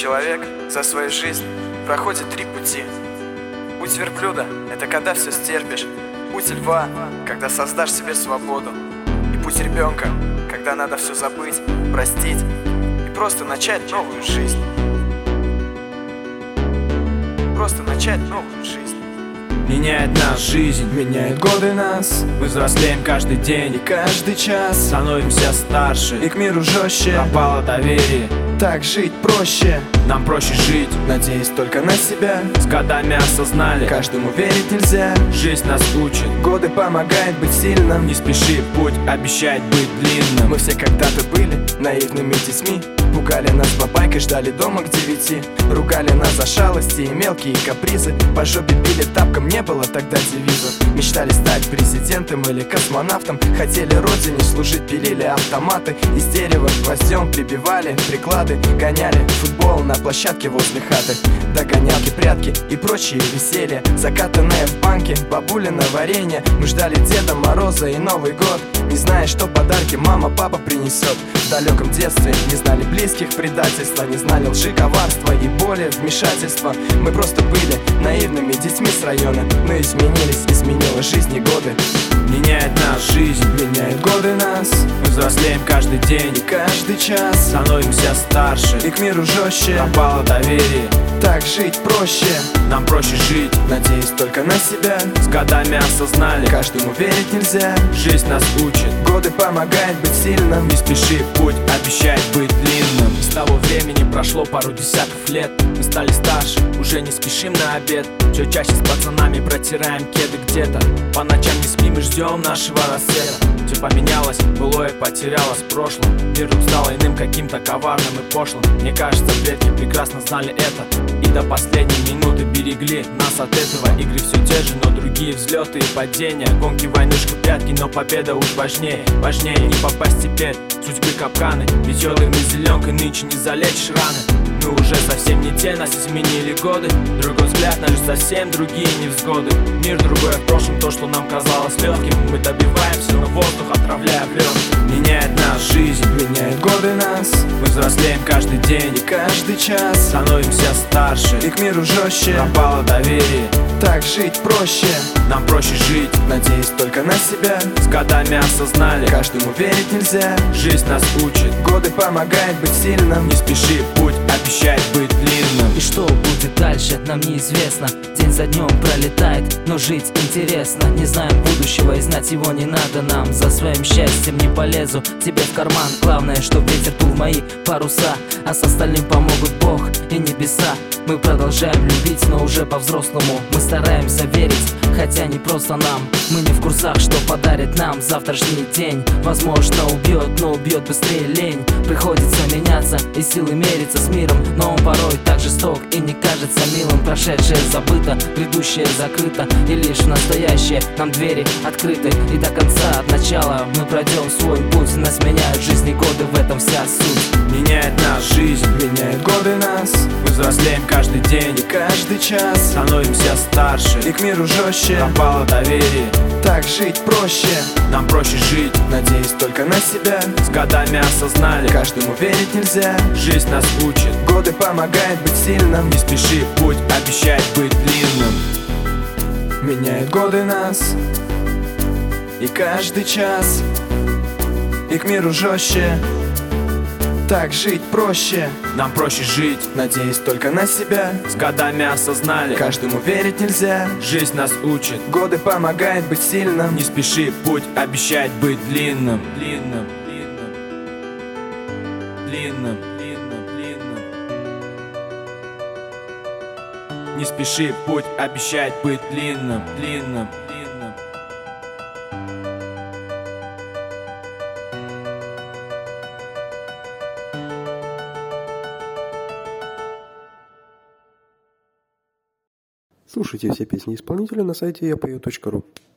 Человек за свою жизнь проходит 3 пути. Путь верблюда — это когда все стерпишь. Путь льва — когда создашь себе свободу. И путь ребенка — когда надо все забыть, простить и просто начать новую жизнь. Просто начать новую жизнь. Меняет нас жизнь, меняет годы нас. мы взрослеем каждый день И каждый час становимся старше. и к миру жестче. Пропало доверие, Так жить проще, нам проще жить. надеясь только на себя. С годами осознали, Каждому верить нельзя. жизнь нас учит. Годы помогают быть сильным. Не спеши, путь обещает быть длинным. Мы все когда-то были наивными детьми. Пугали нас бабайкой, ждали дома к 9. Ругали нас за шалости и мелкие капризы. По жопе били тапком, не было тогда девизов. Мечтали стать президентом или космонавтом. Хотели родине служить, пилили автоматы. Из дерева гвоздем прибивали приклады. Гоняли футбол на площадке возле хаты. Догонялки, прятки и прочие веселья. Закатанные в банке, бабулина варенье. Мы ждали Деда Мороза и Новый год, не зная, что подарки мама, папа принесет. В далеком детстве не знали близких предательства, не знали лжи, коварства и боли, вмешательства. Мы просто были наивными детьми с района, но изменились, изменила жизнь и годы. Меняет нас жизнь, Меняют годы нас. мы взрослеем каждый день И каждый час становимся старше. и к миру жестче. Пропало доверие, Так жить проще, нам проще жить. надеясь только на себя. С годами осознали, Каждому верить нельзя. жизнь нас учит. Годы помогают быть сильным. Не спеши, путь обещает быть длинным. С того времени прошло пару десятков лет. Мы стали старше, уже не спешим на обед. Все чаще с пацанами протираем кеды где-то. По ночам не спим и ждем нашего рассвета. Все поменялось, былое потерялось в прошлом. Мир вдруг стал иным, каким-то коварным и пошлым. Мне кажется, предки прекрасно знали это и до последней минуты берегли нас от этого. Игры все те же, но другие взлеты и падения. Гонки, войнушка, прятки, но победа уж важнее. Важнее не попасть теперь в судьбы капканы. Веселыми зеленкой нынче не залечишь раны. Мы уже совсем не те, нас изменили годы. Другой взгляд, наши совсем другие невзгоды. Мир другой в прошлом, то, что нам казалось легким. Мы добиваемся, но воздух отравляя в легких. Меняет нас жизнь, Меняют годы нас. мы взрослеем каждый день И каждый час становимся старше. и к миру жестче. Пропало доверие, Так жить проще, нам проще жить. надеясь только на себя. С годами осознали, Каждому верить нельзя. жизнь нас учит. Годы помогают быть сильным. Не спеши, путь обещает быть длинным. И что будет дальше, нам неизвестно. День за днем пролетает, но жить интересно. Не знаем будущего и знать его не надо нам. За своим счастьем не полезу тебе в карман. Главное, чтоб ветер дул в мои паруса, а с остальным помогут Бог и небеса. Мы продолжаем любить, но уже по-взрослому. Мы стараемся верить, хотя не просто нам. Мы не в курсах, что подарит нам завтрашний день. Возможно убьет, но убьет быстрее лень. Приходится меняться и силы мериться с миром, но он порой так жесток и не кажется милым. Прошедшее забыто, грядущее закрыто, и лишь в настоящее нам двери открыты. И до конца, от начала мы пройдем свой путь. Нас меняют жизни годы, в этом вся суть. Меняет нас жизнь, Меняют годы нас. мы взрослеем каждый день И каждый час становимся старше. и к миру жестче. Пропало доверие, Так жить проще, нам проще жить. надеясь только на себя. С годами осознали, Каждому верить нельзя. жизнь нас учит. Годы помогают быть сильным. Не спеши, путь обещает быть длинным. Меняют годы нас. И каждый час и к миру жестче. Так жить проще, Нам проще жить, надеясь только на себя. с годами осознали, Каждому верить нельзя. жизнь нас учит. Годы помогают быть сильным. Не спеши, путь обещает быть длинным. Длинным, длинным, длинным, длинным, длинным. Не спеши, путь обещает быть длинным, длинным, длинным. Слушайте все песни исполнителя на сайте yapою.ru.